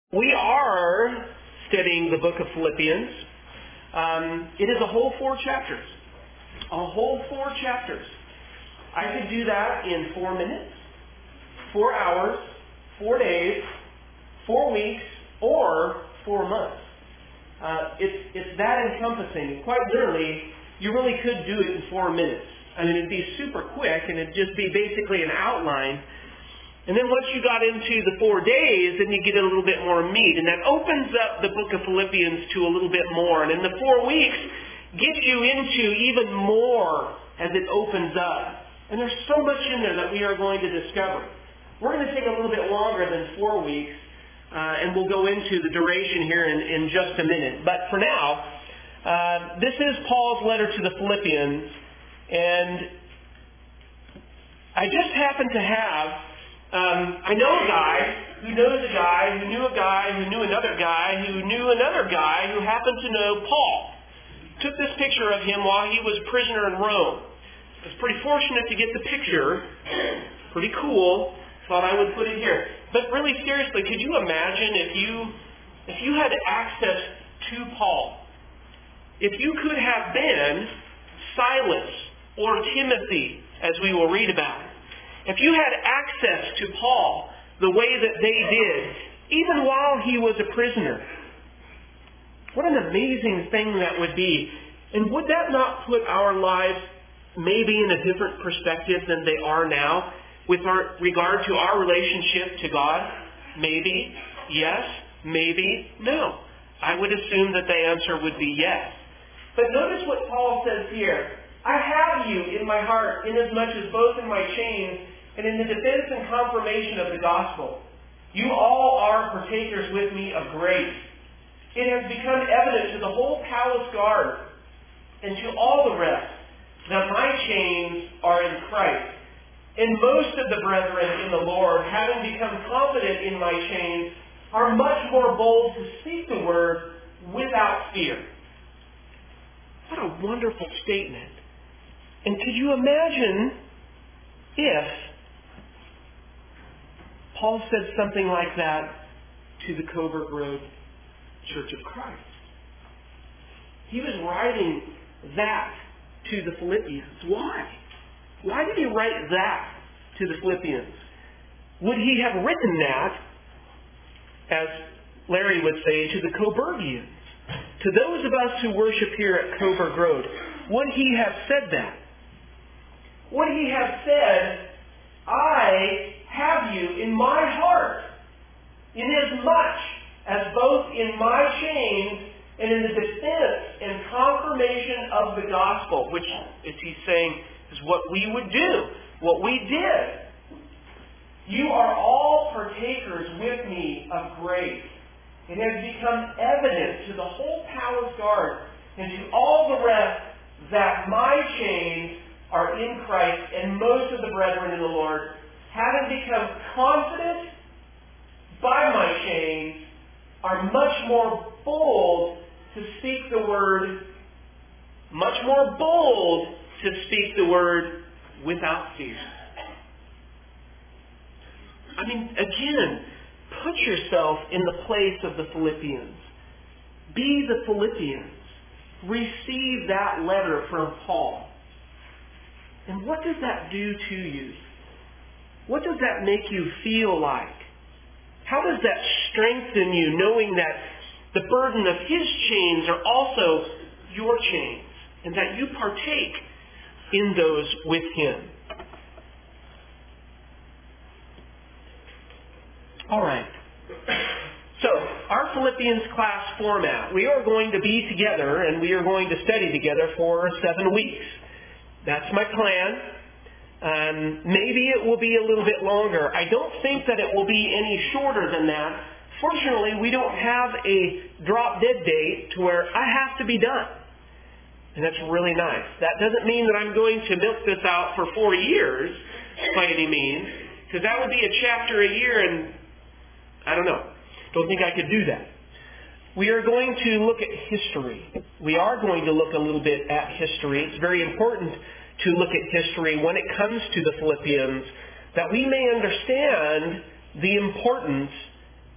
We are studying the book of Philippians. It is a whole 4 chapters. A whole 4 chapters. I could do that in 4 minutes, 4 hours, 4 days, 4 weeks, or 4 months. It's that encompassing. Quite literally, you really could do it in 4 minutes. I mean, it'd be super quick, and it'd just be basically an outline. And then once you got into the 4 days, then you get a little bit more meat. And that opens up the book of Philippians to a little bit more. And in the 4 weeks, gets you into even more as it opens up. And there's so much in there that we are going to discover. We're going to take a little bit longer than 4 weeks. And we'll go into the duration here in just a minute. But for now, this is Paul's letter to the Philippians. And I just happen to have... I know a guy who knows a guy who knew a guy who knew another guy who knew another guy who happened to know Paul. Took this picture of him while he was a prisoner in Rome. I was pretty fortunate to get the picture. Pretty cool. Thought I would put it here. But really seriously, could you imagine if you had access to Paul? If you could have been Silas or Timothy, as we will read about. If you had access to Paul the way that they did, even while he was a prisoner, what an amazing thing that would be. And would that not put our lives maybe in a different perspective than they are now with regard to our relationship to God? Maybe yes, maybe no. I would assume that the answer would be yes. But notice what Paul says here. I have you in my heart, inasmuch as both in my chains and in the defense and confirmation of the gospel, you all are partakers with me of grace. It has become evident to the whole palace guard and to all the rest that my chains are in Christ. And most of the brethren in the Lord, having become confident in my chains, are much more bold to speak the word without fear. What a wonderful statement. And could you imagine if Paul said something like that to the Coburg Road Church of Christ? He was writing that to the Philippians. Why? Why did he write that to the Philippians? Would he have written that, as Larry would say, to the Coburgians? To those of us who worship here at Coburg Road, would he have said that? Would he have said, I have you in my heart, inasmuch as both in my chains and in the defense and confirmation of the gospel, which, as he's saying, is what we would do, what we did. You are all partakers with me of grace. It has become evident to the whole palace guard and to all the rest that my chains are in Christ, and most of the brethren in the Lord, having become confident by my chains, are much more bold to speak the word, without fear. I mean, again, put yourself in the place of the Philippians. Be the Philippians. Receive that letter from Paul. And what does that do to you? What does that make you feel like? How does that strengthen you, knowing that the burden of his chains are also your chains, and that you partake in those with him? All right. So, our Philippians class format. We are going to be together, and we are going to study together for 7 weeks. That's my plan. Maybe it will be a little bit longer. I don't think that it will be any shorter than that. Fortunately, we don't have a drop-dead date to where I have to be done. And that's really nice. That doesn't mean that I'm going to milk this out for 4 years by any means, because that would be a chapter a year, and I don't know. Don't think I could do that. We are going to look at history. We are going to look a little bit at history. It's very important to look at history when it comes to the Philippians, that we may understand the importance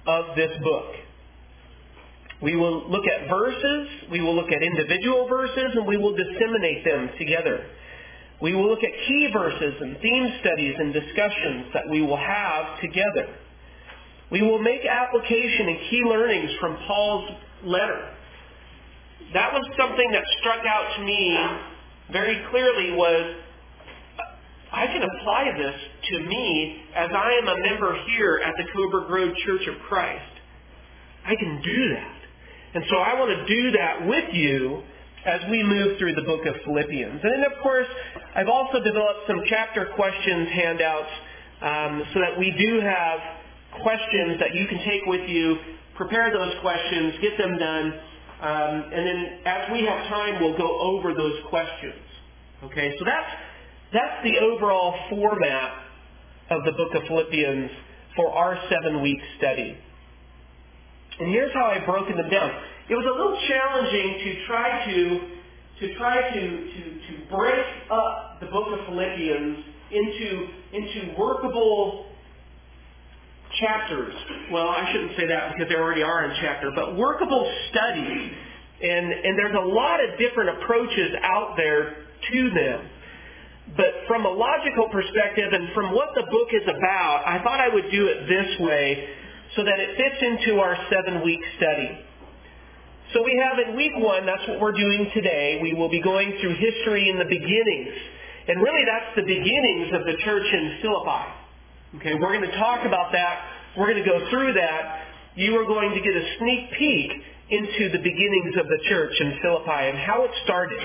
of this book. We will look at verses, we will look at individual verses, and we will disseminate them together. We will look at key verses and theme studies and discussions that we will have together. We will make application and key learnings from Paul's letter. That was something that struck out to me very clearly was, I can apply this to me as I am a member here at the Coburg Road Church of Christ. I can do that. And so I want to do that with you as we move through the book of Philippians. And then, of course, I've also developed some chapter questions handouts so that we do have questions that you can take with you, prepare those questions, get them done, and then as we have time, we'll go over those questions. Okay, so that's the overall format of the book of Philippians for our 7-week study. And here's how I've broken them down. It was a little challenging to try to break up the book of Philippians into workable chapters. Well, I shouldn't say that because they already are in chapter, but workable studies. And there's a lot of different approaches out there to them. But from a logical perspective and from what the book is about, I thought I would do it this way so that it fits into our 7-week study. So we have in week 1, that's what we're doing today. We will be going through history in the beginnings. And really that's the beginnings of the church in Philippi. Okay, we're going to talk about that. We're going to go through that. You are going to get a sneak peek into the beginnings of the church in Philippi and how it started.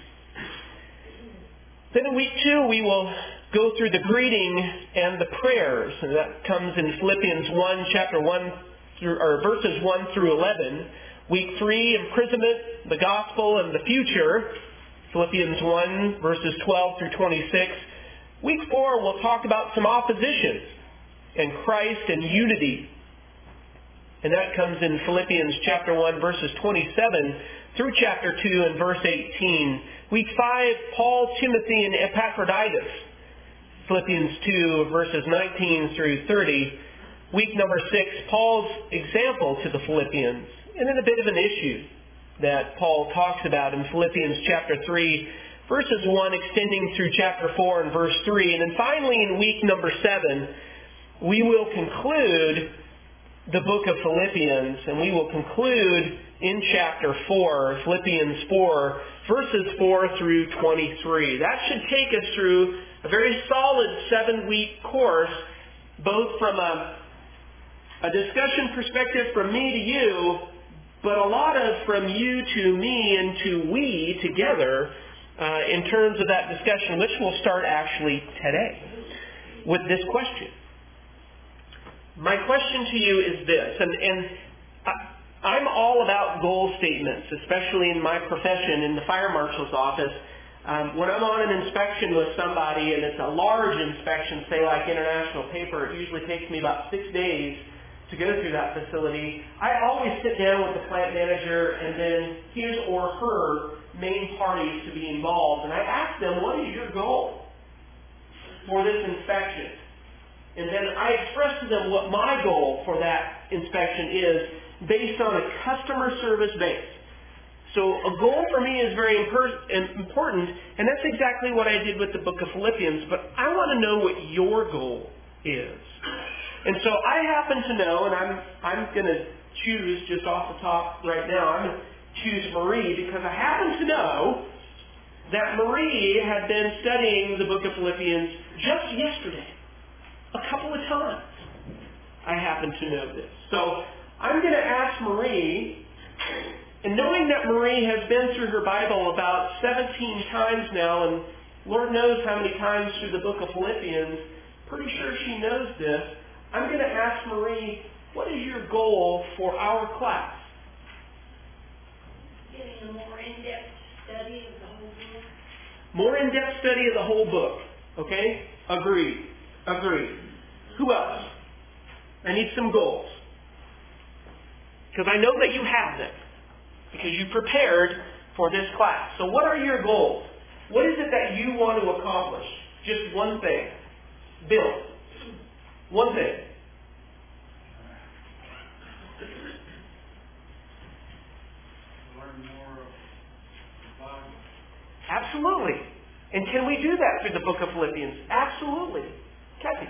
Then in week 2, we will go through the greeting and the prayers. And that comes in Philippians 1, chapter 1, or verses 1 through 11. Week 3, imprisonment, the gospel, and the future. Philippians 1, verses 12 through 26. Week 4, we'll talk about some opposition and Christ and unity. And that comes in Philippians chapter 1, verses 27 through chapter 2 and verse 18. Week 5, Paul, Timothy, and Epaphroditus. Philippians 2, verses 19 through 30. Week number 6, Paul's example to the Philippians. And then a bit of an issue that Paul talks about in Philippians chapter 3, verses 1 extending through chapter 4 and verse 3. And then finally in week number 7, we will conclude the book of Philippians, and we will conclude in chapter 4, Philippians 4, verses 4 through 23. That should take us through a very solid 7-week course, both from a discussion perspective from me to you, but a lot of from you to me and to we together in terms of that discussion, which will start actually today with this question. My question to you is this, and I'm all about goal statements, especially in my profession in the fire marshal's office. When I'm on an inspection with somebody, and it's a large inspection, say like International Paper, it usually takes me about 6 days to go through that facility. I always sit down with the plant manager and then his or her main parties to be involved, and I ask them, what is your goal for this inspection? And then I express to them what my goal for that inspection is based on a customer service base. So a goal for me is very important, and that's exactly what I did with the book of Philippians, but I want to know what your goal is. And so I happen to know, and I'm going to choose just off the top right now, I'm going to choose Marie because I happen to know that Marie had been studying the book of Philippians just yesterday. A couple of times. I happen to know this. So I'm going to ask Marie, and knowing that Marie has been through her Bible about 17 times now, and Lord knows how many times through the book of Philippians, pretty sure she knows this, I'm going to ask Marie, what is your goal for our class? Getting a more in-depth study of the whole book. More in-depth study of the whole book. Okay? Agreed. Who else? I need some goals. Because I know that you have them. Because you prepared for this class. So what are your goals? What is it that you want to accomplish? Just one thing. Bill. One thing. Absolutely. And can we do that through the book of Philippians? Absolutely. Kathy?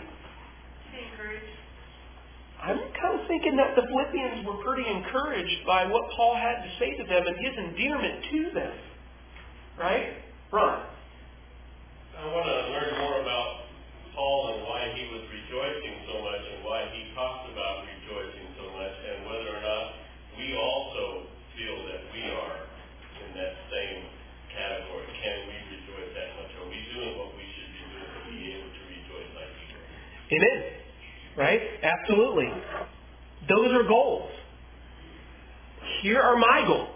I'm kind of thinking that the Philippians were pretty encouraged by what Paul had to say to them and his endearment to them. Right? Ron? I want to learn more about Paul and why he was rejoicing so much and why he talks about rejoicing so much and whether or not we also feel that we are in that same category. Can we rejoice that much? Are we doing what we should be doing to be able to rejoice like he was? Amen. Right? Absolutely. Those are goals. Here are my goals.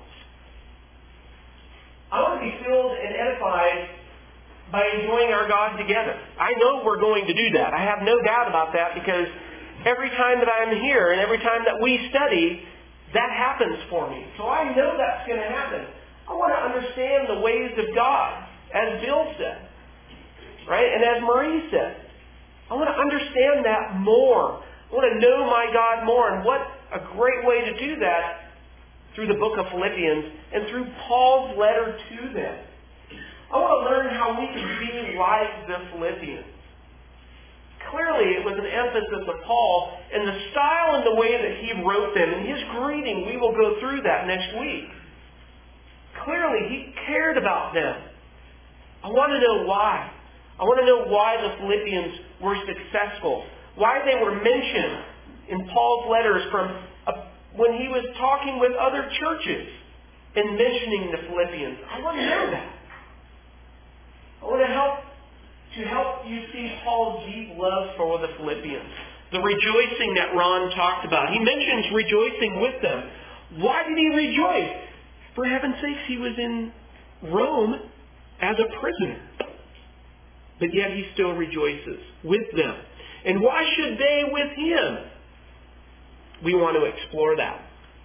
I want to be filled and edified by enjoying our God together. I know we're going to do that. I have no doubt about that because every time that I'm here and every time that we study, that happens for me. So I know that's going to happen. I want to understand the ways of God, as Bill said, right? And as Marie said. I want to understand that more. I want to know my God more. And what a great way to do that through the book of Philippians and through Paul's letter to them. I want to learn how we can be like the Philippians. Clearly, it was an emphasis of Paul and the style and the way that he wrote them. And his greeting, we will go through that next week. Clearly, he cared about them. I want to know why. I want to know why the Philippians were successful. Why they were mentioned in Paul's letters from when he was talking with other churches and mentioning the Philippians. I want to know that. I want to help you see Paul's deep love for the Philippians. The rejoicing that Ron talked about. He mentions rejoicing with them. Why did he rejoice? For heaven's sakes, he was in Rome as a prisoner. But yet he still rejoices with them. And why should they with him? We want to explore that.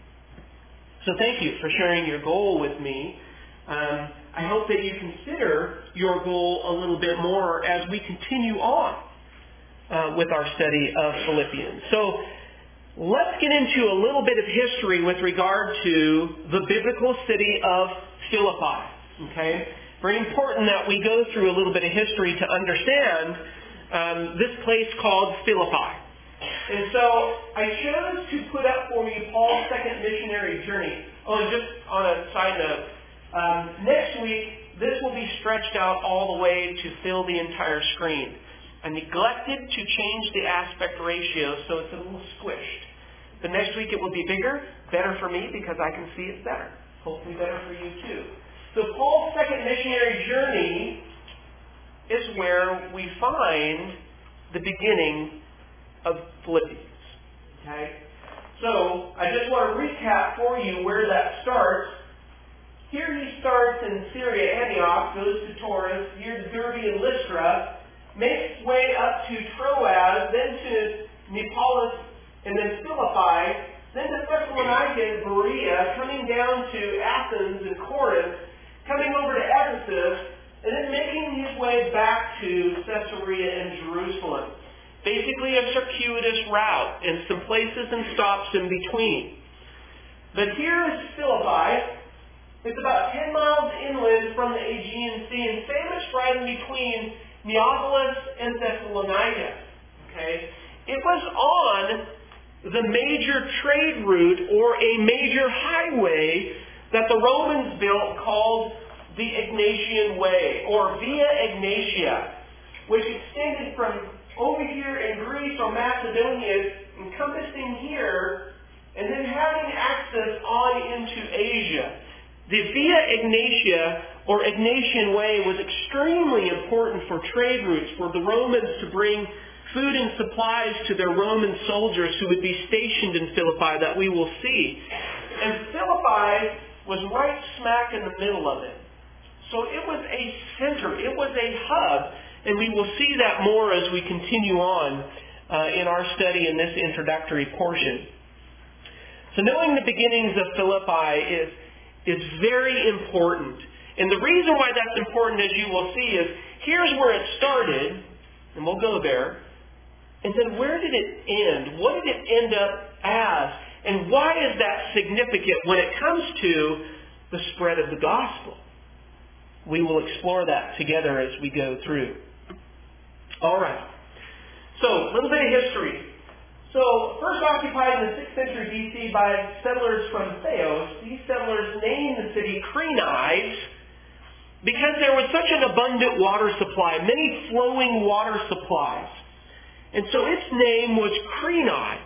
So thank you for sharing your goal with me. I hope that you consider your goal a little bit more as we continue on with our study of Philippians. So let's get into a little bit of history with regard to the biblical city of Philippi. Okay? Very important that we go through a little bit of history to understand this place called Philippi. And so I chose to put up for you Paul's second missionary journey. Oh, and just on a side note, next week this will be stretched out all the way to fill the entire screen. I neglected to change the aspect ratio so it's a little squished. But next week it will be bigger, better for me because I can see it better. Hopefully better for you too. So Paul's second missionary journey is where we find the beginning of Philippians. Okay? So I just want to recap for you where that starts. Here he starts in Syria, Antioch, goes to Taurus, here to Derbe and Lystra, makes his way up to Troas, then to Neapolis, and then Philippi, then to Thessalonica and Berea, coming down to Athens and Corinth, coming over to Ephesus, and then making his way back to Caesarea and Jerusalem. Basically a circuitous route and some places and stops in between. But here is Philippi. It's about 10 miles inland from the Aegean Sea and sandwiched right in between Neapolis and Thessalonica. Okay? It was on the major trade route or a major highway that the Romans built called the Egnatian Way, or Via Egnatia, which extended from over here in Greece or Macedonia, encompassing here, and then having access on into Asia. The Via Egnatia, or Egnatian Way, was extremely important for trade routes for the Romans to bring food and supplies to their Roman soldiers who would be stationed in Philippi that we will see. And Philippi was right smack in the middle of it. So it was a center, it was a hub, and we will see that more as we continue on in our study in this introductory portion. So knowing the beginnings of Philippi is very important. And the reason why that's important, as you will see, is here's where it started, and we'll go there, and then where did it end? What did it end up as? And why is that significant when it comes to the spread of the gospel? We will explore that together as we go through. All right. So, a little bit of history. So, first occupied in the 6th century BC by settlers from Theos, these settlers named the city Crenides because there was such an abundant water supply, many flowing water supplies. And so its name was Crenides.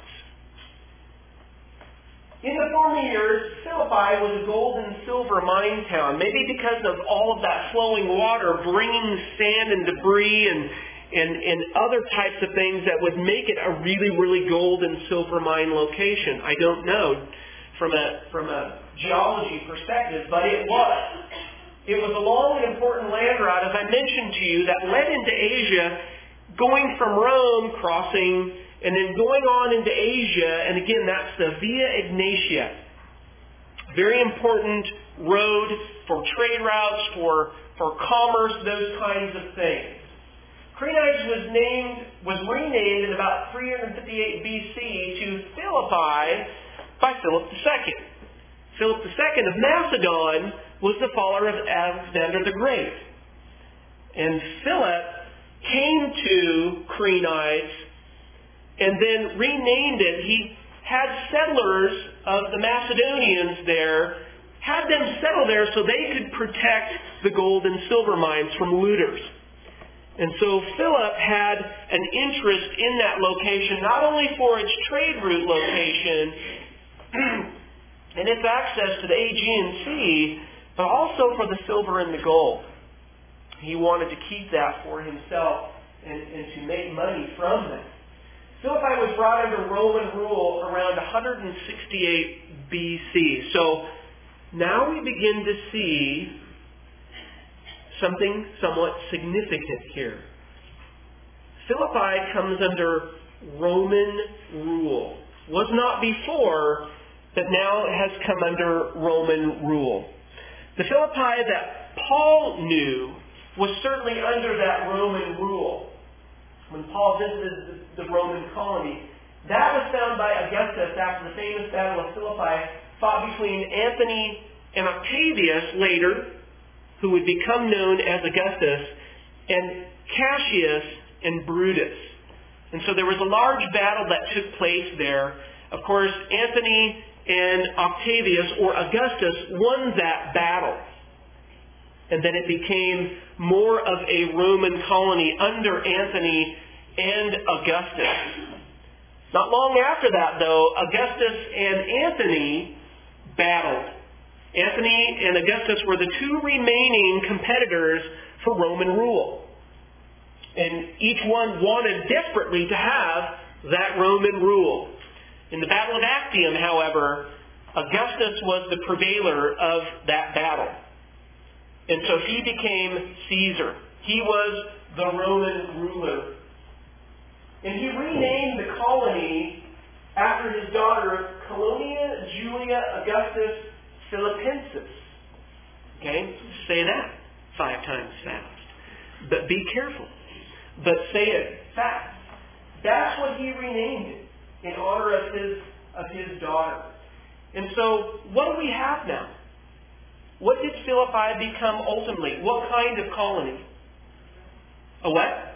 In the former years, Philippi was a gold and silver mine town, maybe because of all of that flowing water bringing sand and debris and other types of things that would make it a really, really gold and silver mine location. I don't know from a geology perspective, but it was. It was a long and important land route, as I mentioned to you, that led into Asia, going from Rome, crossing, and then going on into Asia, and again, that's the Via Egnatia. Very important road for trade routes, for commerce, those kinds of things. Crenides was renamed in about 358 BC to Philippi by Philip II. Philip II of Macedon was the follower of Alexander the Great. And Philip came to Crenides and then renamed it. He had settlers of the Macedonians there, had them settle there so they could protect the gold and silver mines from looters. And so Philip had an interest in that location, not only for its trade route location and its access to the Aegean Sea, but also for the silver and the gold. He wanted to keep that for himself and to make money from that. Philippi was brought under Roman rule around 168 BC. So now we begin to see something somewhat significant here. Philippi comes under Roman rule. Was not before, but now it has come under Roman rule. The Philippi that Paul knew was certainly under that Roman rule. When Paul visited the Roman colony, that was found by Augustus after the famous Battle of Philippi, fought between Antony and Octavius later, who would become known as Augustus, and Cassius and Brutus. And so there was a large battle that took place there. Of course, Antony and Octavius, or Augustus, won that battle. And then it became more of a Roman colony under Antony and Augustus. Not long after that, though, Augustus and Antony battled. Antony and Augustus were the two remaining competitors for Roman rule. And each one wanted desperately to have that Roman rule. In the Battle of Actium, however, Augustus was the prevailer of that battle. And so he became Caesar. He was the Roman ruler. And he renamed the colony after his daughter, Colonia Julia Augustus Philippensis. Okay? Say that 5 times fast. But be careful. But say it fast. That's what he renamed it in honor of his daughter. And so, what do we have now? What did Philippi become ultimately? What kind of colony? A what?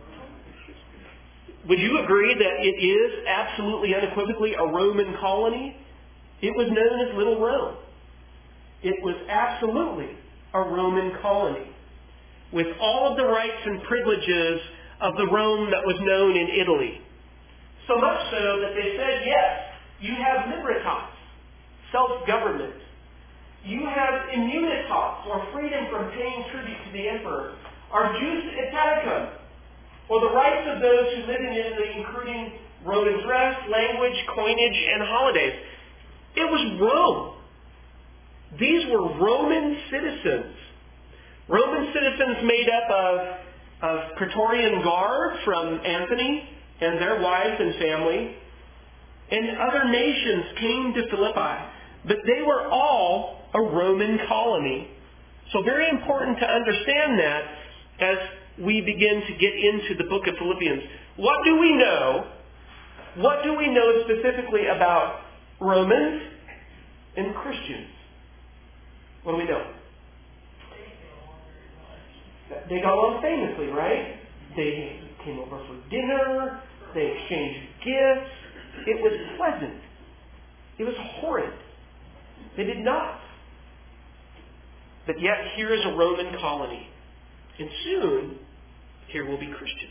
Would you agree that it is absolutely unequivocally a Roman colony? It was known as Little Rome. It was absolutely a Roman colony, with all of the rights and privileges of the Rome that was known in Italy. So much so that they said, yes, you have libertas, self-government. You have immunitas, or freedom from paying tribute to the emperor, or jus italicum, or the rights of those who live in Italy, including Roman dress, language, coinage, and holidays. It was Rome. These were Roman citizens. Roman citizens made up of Praetorian Guard from Antony and their wives and family. And other nations came to Philippi. But they were all a Roman colony. So very important to understand that as we begin to get into the book of Philippians. What do we know? What do we know specifically about Romans and Christians? What do we know? They got along famously, right? They came over for dinner. They exchanged gifts. It was pleasant. It was horrid. They did not. But yet here is a Roman colony. And soon, here will be Christians.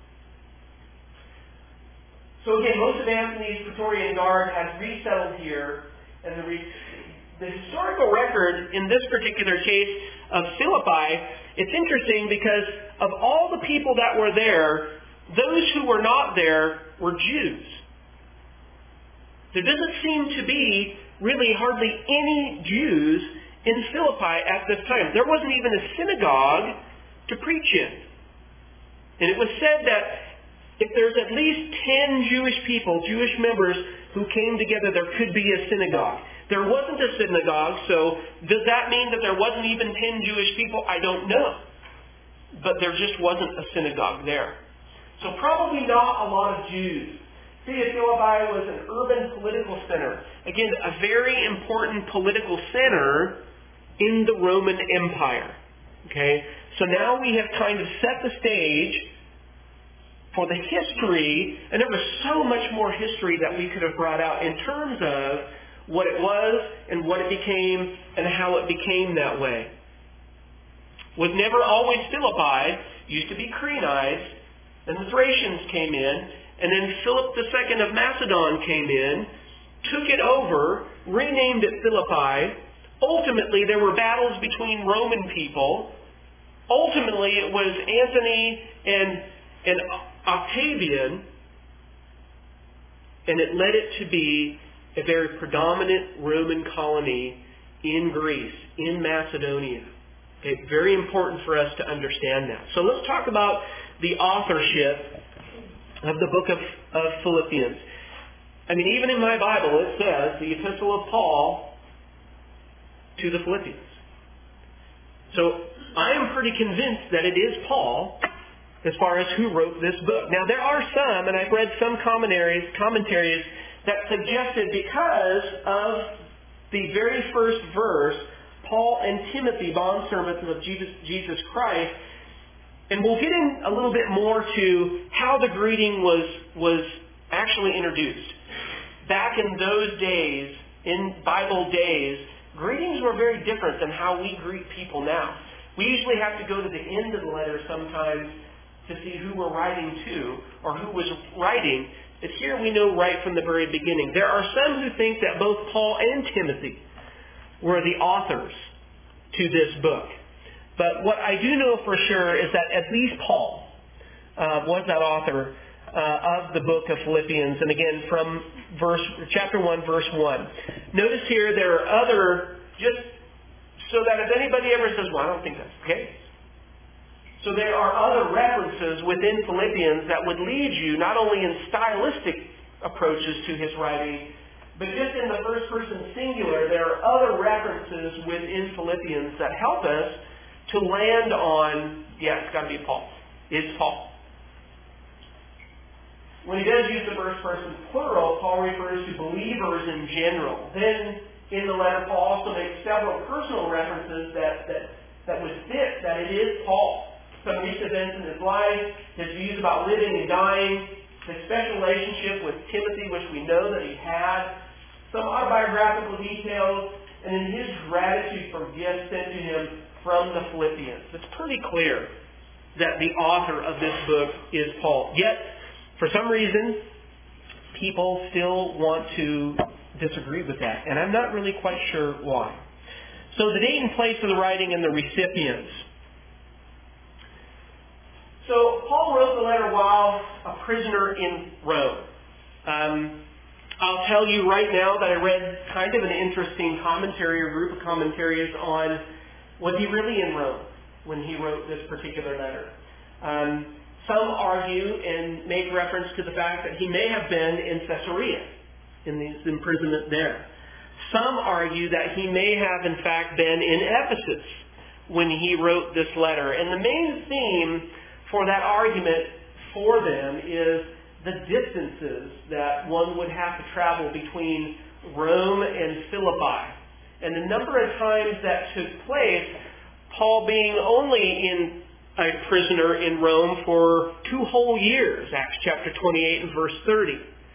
So again, most of Antony's Praetorian Guard has resettled here. And the historical record in this particular case of Philippi, it's interesting because of all the people that were there, those who were not there were Jews. There doesn't seem to be really hardly any Jews in Philippi at this time. There wasn't even a synagogue to preach in. And it was said that if there's at least 10 Jewish people, Jewish members, who came together, there could be a synagogue. There wasn't a synagogue, so does that mean that there wasn't even 10 Jewish people? I don't know. But there just wasn't a synagogue there. So probably not a lot of Jews. See, Philippi was an urban political center. Again, a very important political center in the Roman Empire. Okay? So now we have kind of set the stage for the history, and there was so much more history that we could have brought out in terms of what it was and what it became and how it became that way. Was never always Philippi. Used to be Crenides. Then the Thracians came in, and then Philip II of Macedon came in, took it over, renamed it Philippi. Ultimately, there were battles between Roman people. Ultimately, it was Antony and Octavian, and it led it to be a very predominant Roman colony in Greece, in Macedonia. Okay, very important for us to understand that. So let's talk about the authorship of the book of Philippians. I mean, even in my Bible it says the Epistle of Paul to the Philippians. So I am pretty convinced that it is Paul as far as who wrote this book. Now there are some, and I've read some commentaries that suggested because of the very first verse, Paul and Timothy, bondservants of Jesus Christ, and we'll get in a little bit more to how the greeting was actually introduced. Back in those days, in Bible days, greetings were very different than how we greet people now. We usually have to go to the end of the letter sometimes to see who we're writing to or who was writing. But here we know right from the very beginning. There are some who think that both Paul and Timothy were the authors to this book. But what I do know for sure is that at least Paul was that author of the book of Philippians. And again, from chapter 1, verse 1. Notice here there are other, just so that if anybody ever says, well, I don't think that's the case. So there are other references within Philippians that would lead you not only in stylistic approaches to his writing, but just in the first person singular, there are other references within Philippians that help us to land on, yeah, it's got to be Paul. It's Paul. When he does use the first person plural, Paul refers to believers in general. Then in the letter, Paul also makes several personal references that would fit that it is Paul. Some recent events in his life, his views about living and dying, his special relationship with Timothy, which we know that he had, some autobiographical details, and then his gratitude for gifts sent to him from the Philippians. It's pretty clear that the author of this book is Paul. Yet, for some reason, people still want to disagree with that. And I'm not really quite sure why. So the date and place of the writing and the recipients. So Paul wrote the letter while a prisoner in Rome. I'll tell you right now that I read kind of an interesting commentary or group of commentaries on was he really in Rome when he wrote this particular letter. Some argue and make reference to the fact that he may have been in Caesarea in his imprisonment there. Some argue that he may have in fact been in Ephesus when he wrote this letter. And the main theme for that argument for them is the distances that one would have to travel between Rome and Philippi. And the number of times that took place, Paul being only in a prisoner in Rome for 2 whole years, Acts chapter 28 and verse 30.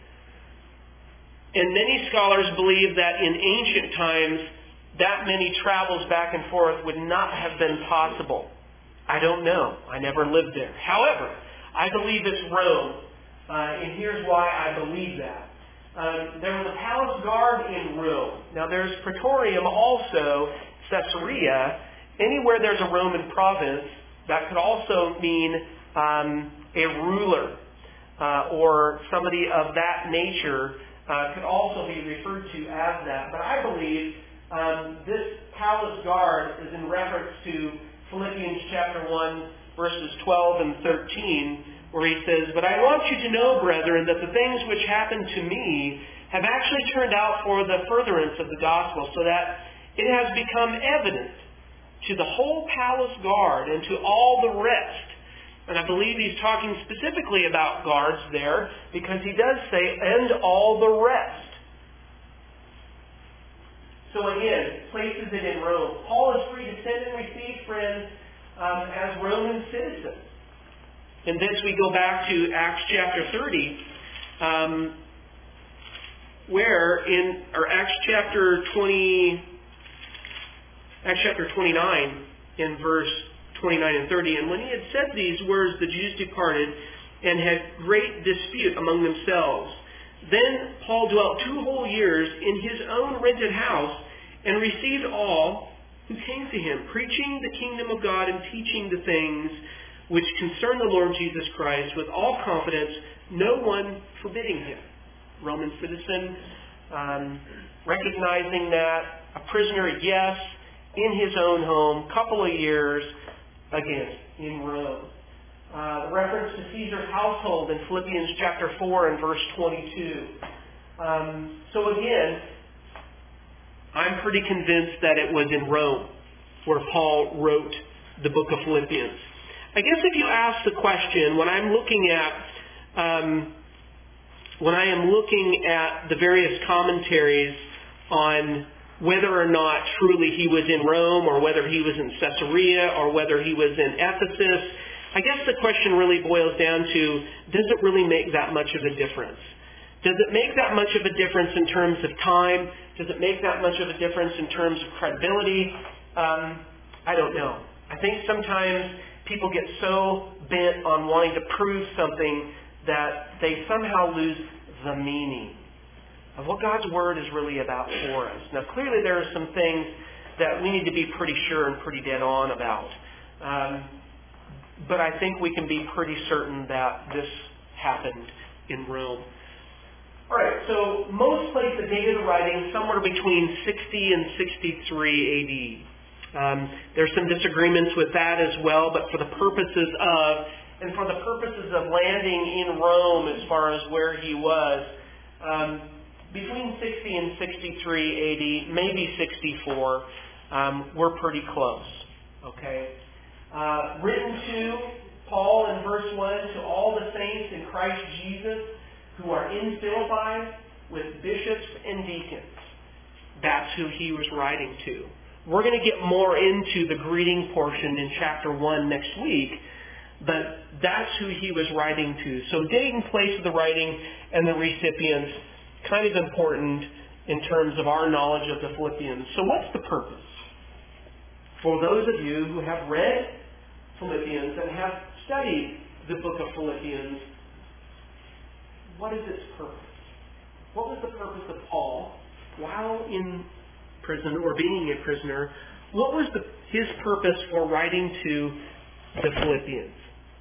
And many scholars believe that in ancient times, that many travels back and forth would not have been possible. I don't know. I never lived there. However, I believe it's Rome. And here's why I believe that. There was a palace guard in Rome. Now there's Praetorium also, Caesarea. Anywhere there's a Roman province, that could also mean a ruler or somebody of that nature could also be referred to as that. But I believe this palace guard is in reference to Philippians chapter 1, verses 12 and 13, where he says, "But I want you to know, brethren, that the things which happened to me have actually turned out for the furtherance of the gospel, so that it has become evident to the whole palace guard and to all the rest." And I believe he's talking specifically about guards there, because he does say, "and all the rest." So again, places it in Rome. Paul is free to send and receive friends as Roman citizens. In this we go back to Acts chapter 30, Acts chapter 29 in verse 29 and 30. "And when he had said these words, the Jews departed and had great dispute among themselves. Then Paul dwelt 2 whole years in his own rented house and received all who came to him, preaching the kingdom of God and teaching the things which concern the Lord Jesus Christ with all confidence, no one forbidding him." Roman citizen, recognizing that, a prisoner, yes, in his own home, couple of years, again, in Rome. The reference to Caesar's household in Philippians chapter 4 and verse 22. So again, I'm pretty convinced that it was in Rome where Paul wrote the book of Philippians. I guess if you ask the question, when I am looking at the various commentaries on whether or not truly he was in Rome, or whether he was in Caesarea, or whether he was in Ephesus, I guess the question really boils down to, does it really make that much of a difference? Does it make that much of a difference in terms of time? Does it make that much of a difference in terms of credibility? I don't know. I think sometimes people get so bent on wanting to prove something that they somehow lose the meaning of what God's Word is really about for us. Now, clearly there are some things that we need to be pretty sure and pretty dead on about. But I think we can be pretty certain that this happened in Rome. All right, so most place the date of the writing somewhere between 60 and 63 AD. There's some disagreements with that as well, but for the purposes of landing in Rome as far as where he was, between 60 and 63 AD, maybe 64, we're pretty close. Okay? Written to Paul in verse 1, to all the saints in Christ Jesus who are in Philippi with bishops and deacons. That's who he was writing to. We're going to get more into the greeting portion in chapter 1 next week, but that's who he was writing to. So date and place of the writing and the recipients, kind of important in terms of our knowledge of the Philippians. So what's the purpose? For those of you who have read Philippians and have studied the book of Philippians, what is its purpose? What was the purpose of Paul while in prison or being a prisoner? What was his purpose for writing to the Philippians?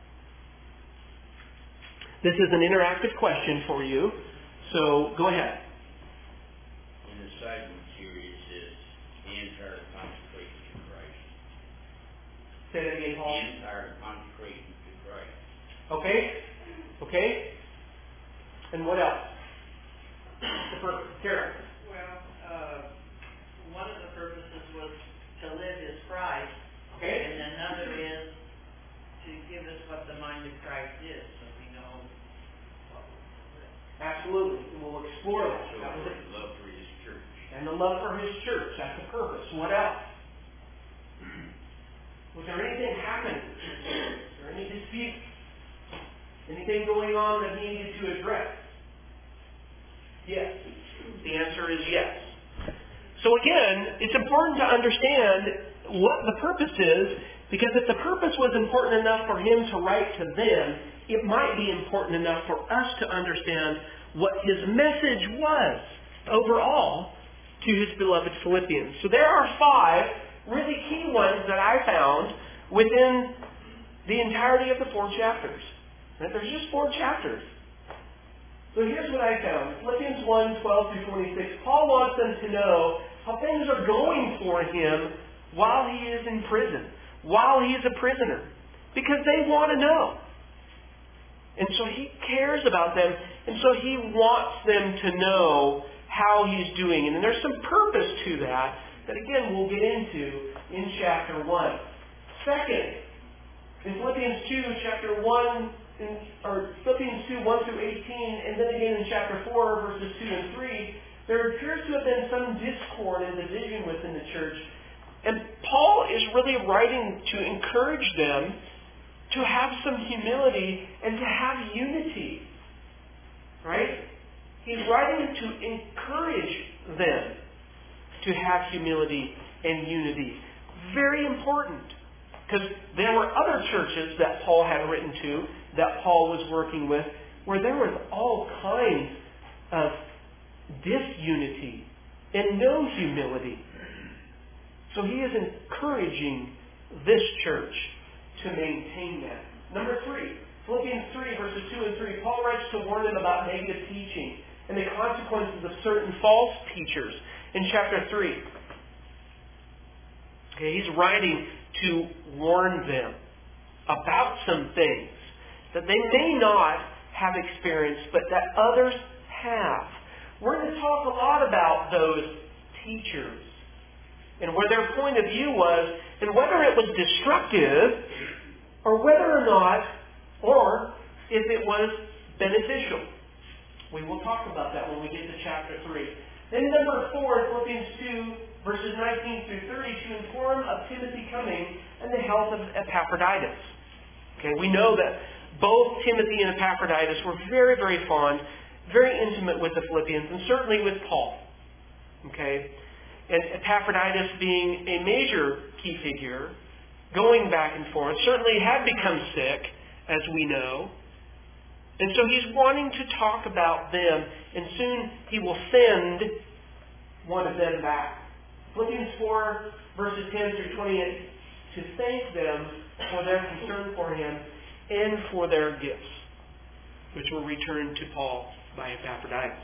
This is an interactive question for you, so go ahead. In the segment here it says the entire consecration to Christ. Say that again, Paul. The entire consecration to Christ. Okay. And what else? The purpose. Karen. Well, one of the purposes was to live as Christ. Okay. And another is to give us what the mind of Christ is, so we know what we're doing. Absolutely. And we'll explore that. So That was it. love for his church. And the love for his church. That's the purpose. What else? Was there anything happening Is there any dispute? Anything going on that he needed to address? Yes. The answer is yes. So again, it's important to understand what the purpose is, because if the purpose was important enough for him to write to them, it might be important enough for us to understand what his message was overall to his beloved Philippians. So there are 5 really key ones that I found within the entirety of the 4 chapters. Right? There's just 4 chapters. So here's what I found. Philippians 1, 12 through 26. Paul wants them to know how things are going for him while he is in prison, while he is a prisoner, because they want to know. And so he cares about them, and so he wants them to know how he's doing. And there's some purpose to that again we'll get into in chapter 1. Second, in Philippians 2, chapter 1, or Philippians 2, 1 through 18, and then again in chapter 4, verses 2 and 3, there appears to have been some discord and division within the church. And Paul is really writing to encourage them to have some humility and to have unity. Right? He's writing to encourage them to have humility and unity. Very important. Because there were other churches that Paul had written to, that Paul was working with, where there was all kinds of disunity and no humility. So he is encouraging this church to maintain that. Number 3, Philippians 3, verses 2 and 3, Paul writes to warn them about negative teaching and the consequences of certain false teachers in chapter 3. Okay, he's writing to warn them about some things that they may not have experienced, but that others have. We're going to talk a lot about those teachers and where their point of view was, and whether it was destructive or whether or not, or if it was beneficial. We will talk about that when we get to chapter 3. Then number 4, Philippians 2, verses 19 through 30, to inform of Timothy coming and the health of Epaphroditus. Okay, we know that both Timothy and Epaphroditus were very, very fond, very intimate with the Philippians, and certainly with Paul. Okay, and Epaphroditus being a major key figure, going back and forth, certainly had become sick, as we know. And so he's wanting to talk about them, and soon he will send one of them back. Philippians 4, verses 10 through 28, to thank them for their concern for him and for their gifts, which were returned to Paul by Epaphroditus.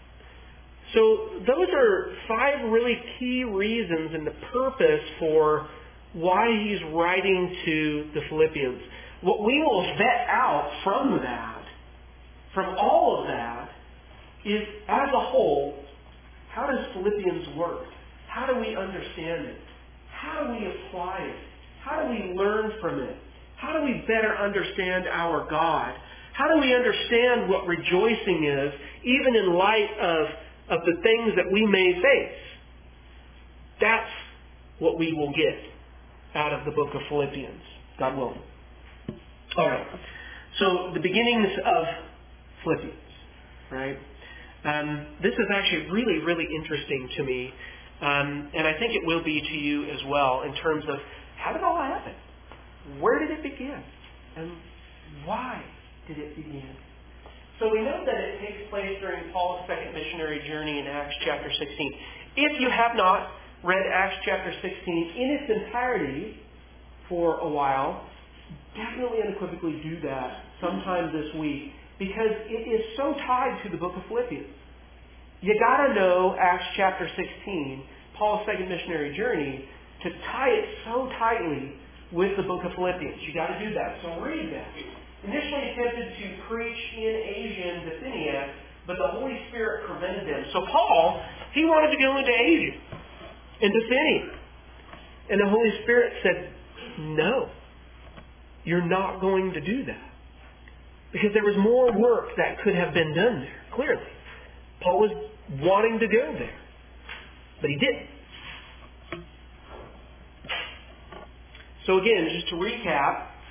So those are 5 really key reasons and the purpose for why he's writing to the Philippians. What we will vet out from that, from all of that, is as a whole, how does Philippians work? How do we understand it? How do we apply it? How do we learn from it? How do we better understand our God? How do we understand what rejoicing is, even in light of the things that we may face? That's what we will get out of the book of Philippians, God willing. All right. So the beginnings of Philippians, right? This is actually really, really interesting to me, and I think it will be to you as well, in terms of how did it all happen? Where did it begin? And why did it begin? So we know that it takes place during Paul's second missionary journey in Acts chapter 16. If you have not read Acts chapter 16 in its entirety for a while, definitely unequivocally do that sometime this week, because it is so tied to the book of Philippians. You got to know Acts chapter 16, Paul's second missionary journey, to tie it so tightly with the book of Philippians. You got to do that. So read that. Initially attempted to preach in Asia and Bithynia, but the Holy Spirit prevented them. So Paul, he wanted to go into Asia and Bithynia. And the Holy Spirit said, no, you're not going to do that. Because there was more work that could have been done there, clearly. Paul was wanting to go there, but he didn't. So again, just to recap,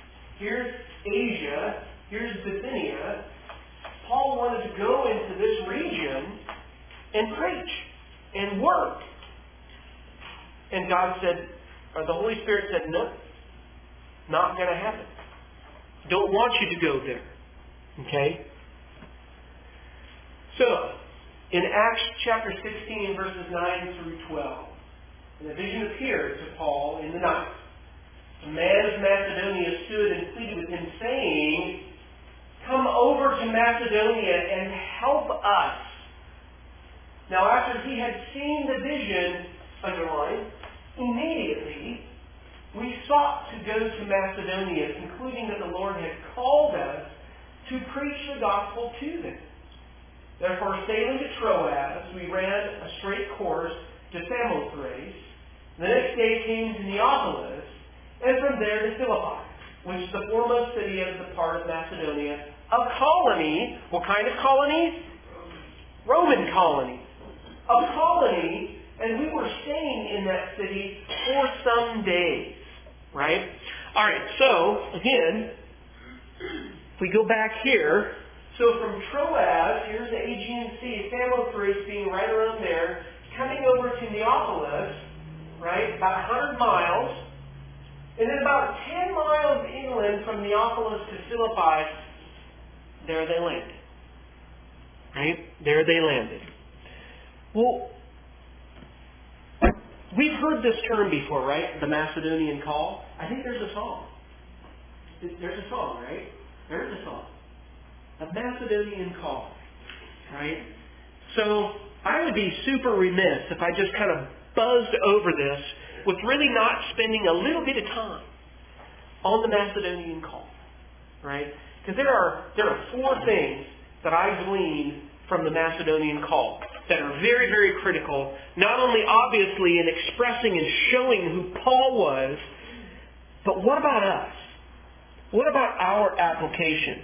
here's Asia, here's Bithynia. Paul wanted to go into this region and preach and work. And God said, or the Holy Spirit said, no, not going to happen. Don't want you to go there. Okay? So, in Acts chapter 16, verses 9 through 12, and a vision appeared to Paul in the night. A man of Macedonia stood and pleaded with him, saying, come over to Macedonia and help us. Now, after he had seen the vision, underlined, immediately we sought to go to Macedonia, concluding that the Lord had called us to preach the gospel to them. Therefore, sailing to Troas, we ran a straight course to Samothrace. The next day came to Neapolis, and from there to Philippi, which is the foremost city of the part of Macedonia, a colony. What kind of colony? Roman colony. A colony, and we were staying in that city for some days. Right? All right, so, again, if we go back here, so from Troas, here's the Aegean Sea, Samothrace being right around there, coming over to Neapolis, right, about 100 miles, and then about 10 miles inland from Neapolis to Philippi, there they landed. Right? There they landed. Well, we've heard this term before, right? The Macedonian call. I think there's a song. There's a song, right? There's a song. A Macedonian call. Right? So I would be super remiss if I just kind of buzzed over this with really not spending a little bit of time on the Macedonian call. Right? Because there are 4 things that I glean from the Macedonian call that are very, very critical, not only obviously in expressing and showing who Paul was, but what about us? What about our application?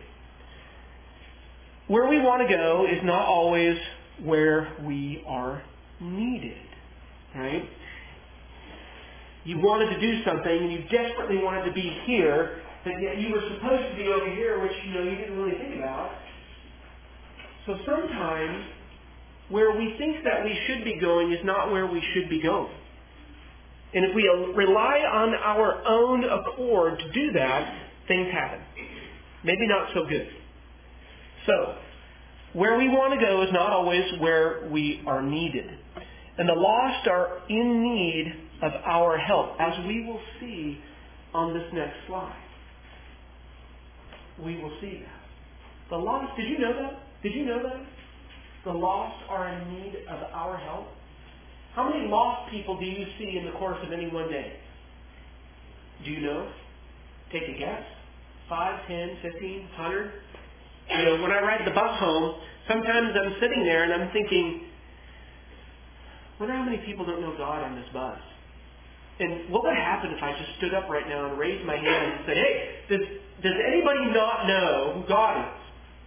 Where we want to go is not always where we are needed. Right? You wanted to do something and you desperately wanted to be here, but yet you were supposed to be over here, which you didn't really think about. So sometimes where we think that we should be going is not where we should be going. And if we rely on our own accord to do that, things happen. Maybe not so good. So, where we want to go is not always where we are needed. And the lost are in need of our help, as we will see on this next slide. We will see that. The lost, did you know that? Did you know that? The lost are in need of our help. How many lost people do you see in the course of any one day? Do you know? Take a guess. 5, 10, 15, 100? When I ride the bus home, sometimes I'm sitting there and I'm thinking, I wonder how many people don't know God on this bus. And what would happen if I just stood up right now and raised my hand and said, hey, does anybody not know who God is?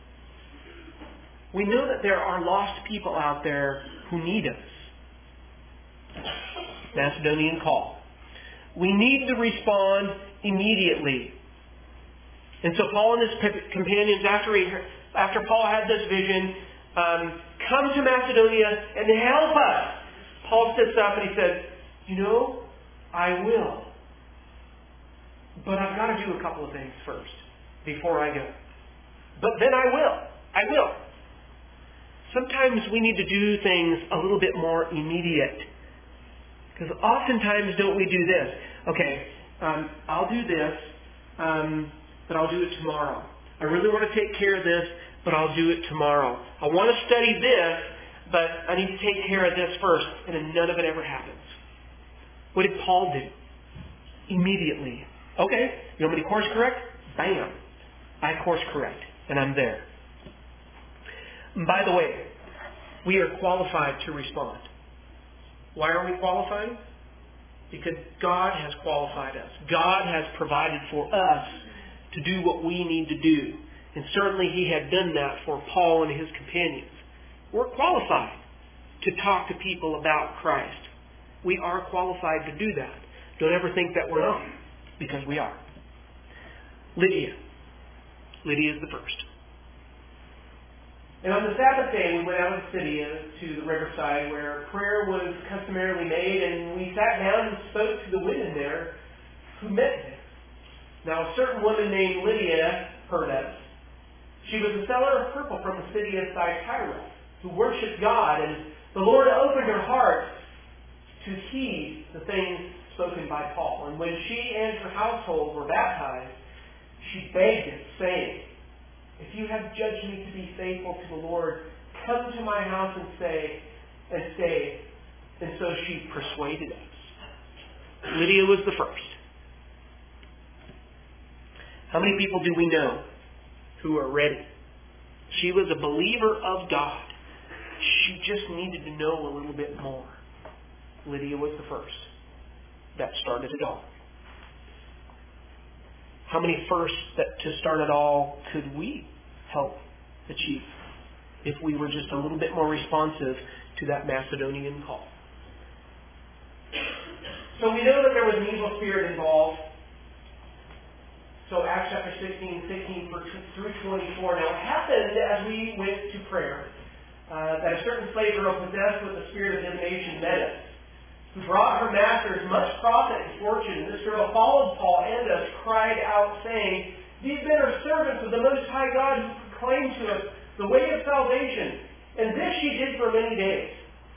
We know that there are lost people out there who need us. Macedonian call. We need to respond immediately. And so Paul and his companions, after Paul had this vision, come to Macedonia and help us. Paul sits up and he says, I will. But I've got to do a couple of things first before I go. But then I will. I will. Sometimes we need to do things a little bit more immediate. Because oftentimes don't we do this? Okay, I'll do this, but I'll do it tomorrow. I really want to take care of this, but I'll do it tomorrow. I want to study this, but I need to take care of this first. And then none of it ever happens. What did Paul do? Immediately. Okay, you want me to course correct? Bam. I course correct. And I'm there. And by the way, we are qualified to respond. Why are we qualified? Because God has qualified us. God has provided for us to do what we need to do. And certainly He had done that for Paul and his companions. We're qualified to talk to people about Christ. We are qualified to do that. Don't ever think that we're not, because we are. Lydia. Lydia is the first. And on the Sabbath day, we went out of the city to the riverside where prayer was customarily made, and we sat down and spoke to the women there who met there. Now, a certain woman named Lydia heard us. She was a seller of purple from the city of Thyatira, who worshipped God, and the Lord opened her heart to heed the things spoken by Paul. And when she and her household were baptized, she begged us, saying, "If you have judged me to be faithful to the Lord, come to my house and stay." And so she persuaded us. Lydia was the first. How many people do we know who are ready? She was a believer of God. She just needed to know a little bit more. Lydia was the first. That started it all. How many firsts to start it all could we help achieve if we were just a little bit more responsive to that Macedonian call? So we know that there was an evil spirit involved. So Acts chapter 16 through 24. Now it happened as we went to prayer that a certain slave girl possessed with the spirit of divination met us, who brought her masters much profit and fortune. This girl followed Paul and us, cried out, saying, "These men are servants of the Most High God, who proclaim to us the way of salvation." And this she did for many days.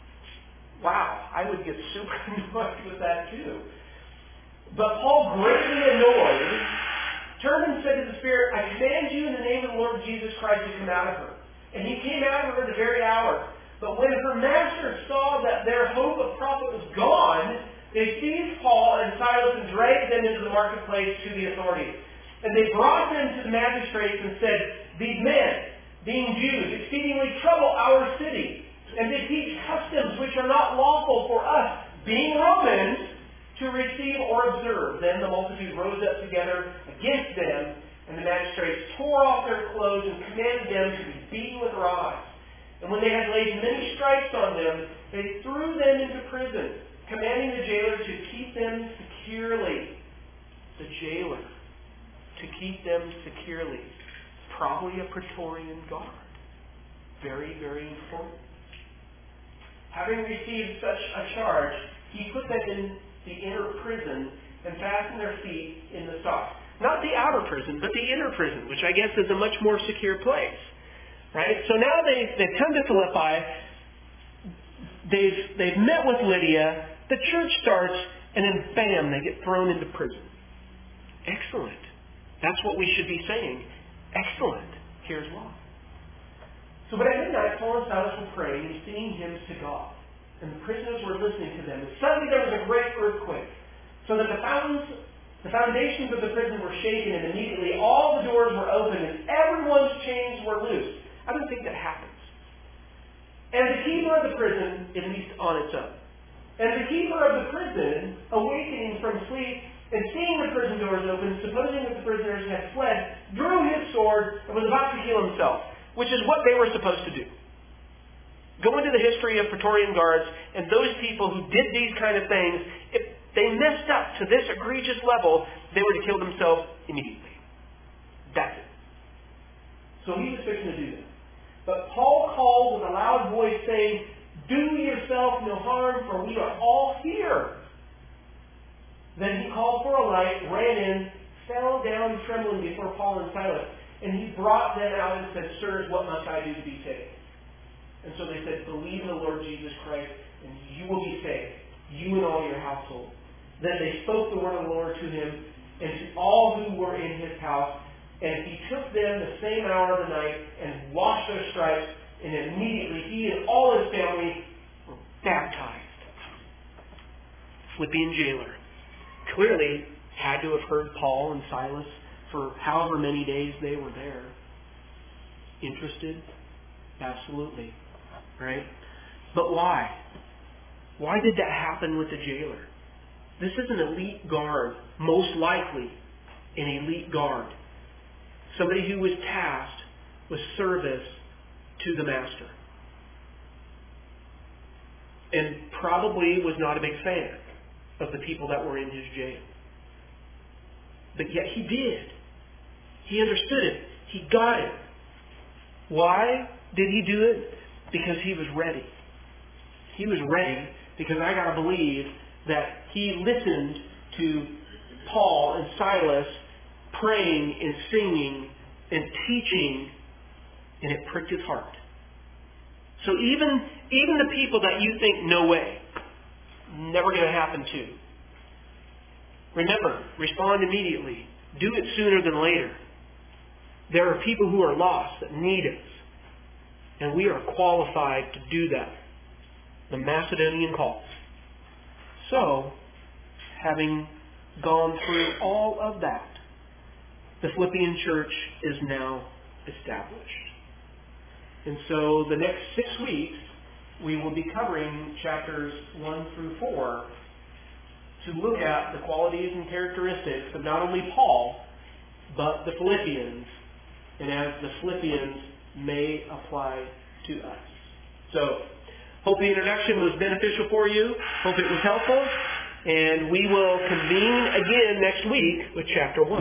Wow, I would get super annoyed with that too. But Paul, greatly annoyed, turned and said to the spirit, "I command you in the name of the Lord Jesus Christ to come out of her." And he came out of her the very hour. But when her masters saw that their hope of profit was gone, they seized Paul and Silas and dragged them into the marketplace to the authorities. And they brought them to the magistrates and said, "These men, being Jews, exceedingly trouble our city, and they teach customs which are not lawful for us, being Romans, to receive or observe." Then the multitude rose up together against them, and the magistrates tore off their clothes and commanded them to be beaten with rods. And when they had laid many stripes on them, they threw them into prison, commanding the jailer to keep them securely. The jailer, to keep them securely. Probably a Praetorian guard. Very, very important. Having received such a charge, he put them in the inner prison and fastened their feet in the stocks. Not the outer prison, but the inner prison, which I guess is a much more secure place. Right? So now they've come to Philippi. They've met with Lydia. The church starts, and then bam, they get thrown into prison. Excellent. That's what we should be saying. Excellent. Here's why. So but at midnight, Paul and Silas were praying and singing hymns to God. And the prisoners were listening to them. And suddenly there was a great earthquake, so that the foundations of the prison were shaken, and immediately all the doors were opened, and everyone's chains were loosed. I don't think that happens. And the keeper of the prison, at least on its own. And the keeper of the prison, awakening from sleep and seeing the prison doors open, supposing that the prisoners had fled, drew his sword and was about to kill himself, which is what they were supposed to do. Go into the history of Praetorian guards, and those people who did these kind of things, if they messed up to this egregious level, they were to kill themselves immediately. That's it. So he was fixing to do that. But Paul called with a loud voice, saying, "Do yourself no harm, for we are all here." Then he called for a light, ran in, fell down trembling before Paul and Silas. And he brought them out and said, "Sirs, what must I do to be saved?" And so they said, "Believe in the Lord Jesus Christ, and you will be saved, you and all your household." Then they spoke the word of the Lord to him and to all who were in his house. And he took them the same hour of the night and washed their stripes, and immediately he and all his family were baptized. Philippian jailer clearly had to have heard Paul and Silas for however many days they were there. Interested? Absolutely. Right? But why? Why did that happen with the jailer? This is an elite guard, most likely an elite guard. Somebody who was tasked with service to the master. And probably was not a big fan of the people that were in his jail. But yet he did. He understood it. He got it. Why did he do it? Because he was ready. He was ready because I got to believe that he listened to Paul and Silas praying and singing and teaching, and it pricked his heart. So even the people that you think, no way, never going to happen to, remember, respond immediately. Do it sooner than later. There are people who are lost that need us, and we are qualified to do that. The Macedonian calls. So, having gone through all of that, the Philippian church is now established. And so the next 6 weeks, we will be covering chapters 1 through 4 to look at the qualities and characteristics of not only Paul, but the Philippians, and as the Philippians may apply to us. So, hope the introduction was beneficial for you. Hope it was helpful. And we will convene again next week with chapter 1.